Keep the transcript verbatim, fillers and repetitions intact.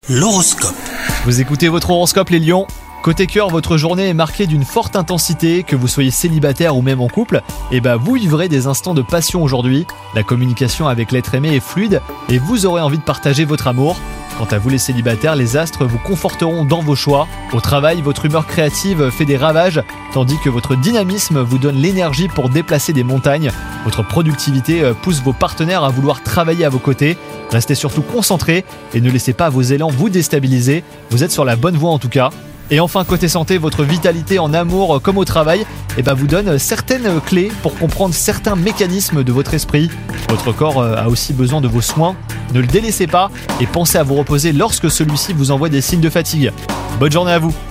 L'horoscope. Vous écoutez votre horoscope les lions. Côté cœur, votre journée est marquée d'une forte intensité, que vous soyez célibataire ou même en couple, et bah vous vivrez des instants de passion aujourd'hui. La communication avec l'être aimé est fluide et vous aurez envie de partager votre amour. Quant à vous les célibataires, les astres vous conforteront dans vos choix. Au travail, votre humeur créative fait des ravages, tandis que votre dynamisme vous donne l'énergie pour déplacer des montagnes. Votre productivité pousse vos partenaires à vouloir travailler à vos côtés. Restez surtout concentrés et ne laissez pas vos élans vous déstabiliser. Vous êtes sur la bonne voie en tout cas. Et enfin, côté santé, votre vitalité en amour comme au travail eh ben, vous donne certaines clés pour comprendre certains mécanismes de votre esprit. Votre corps a aussi besoin de vos soins. Ne le délaissez pas et pensez à vous reposer lorsque celui-ci vous envoie des signes de fatigue. Bonne journée à vous!